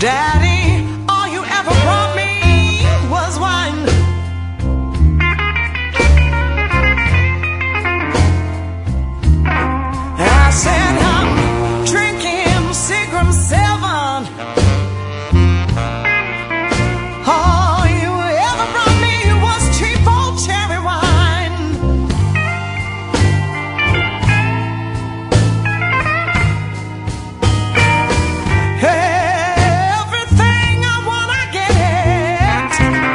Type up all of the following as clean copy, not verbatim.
Daddy, all you ever brought me was wine. I said I'm drinking Seagram 7. All you ever brought me was cheap old cherry wine. Everything I want, I get.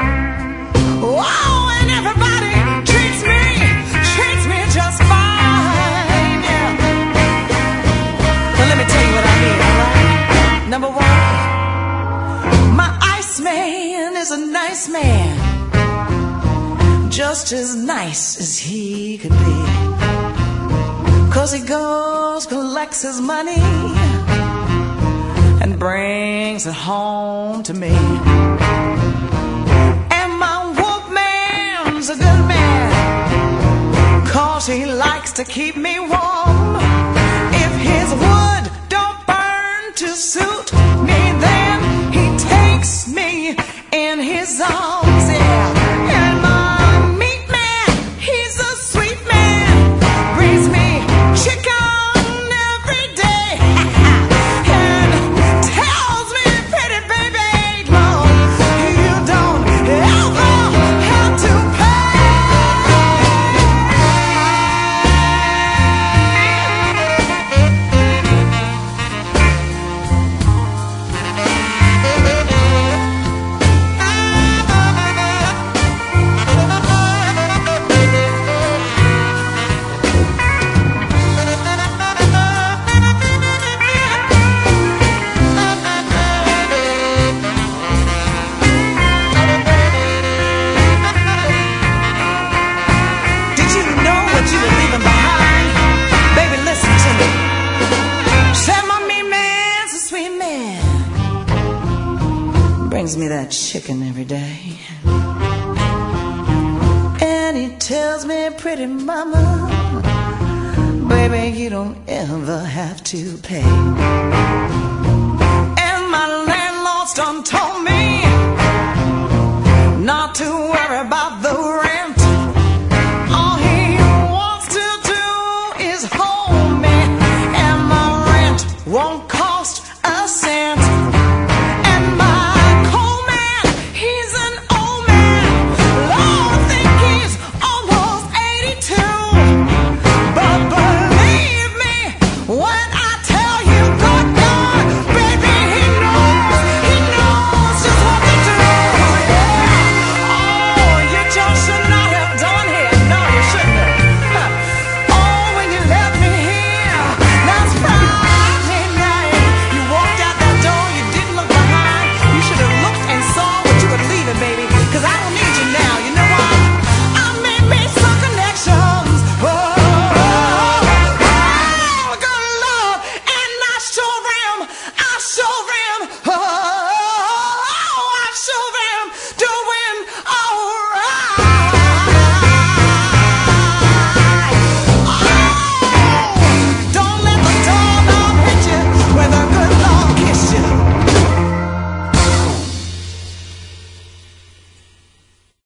Oh, and everybody treats me just fine. Yeah. Well, let me tell you what I mean, alright? Number one, my Iceman is a nice man, just as nice as he could be. 'Cause he goes, collects his money, and brings it home to me. And my Wolfman's a good man, 'cause he likes to keep me warm. If his wood don't burn to suit me, then he takes me in his arms, yeah. And my meat man, he's a sweet man, brings me chicken every day, and tells me, pretty baby, no, you don't ever have to Did you know what you were leaving behind? Baby, listen to me. Said my meat man's a sweet man, brings me that chicken every day, and he tells me, pretty mama, baby, you don't ever have to pay.